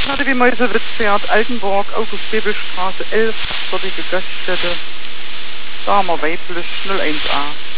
Hatte wie Mäusewitz-Pferd, Altenburg, August-Bebel-Straße 11, dortige Gaststätte, Dahmer weiblich 01a.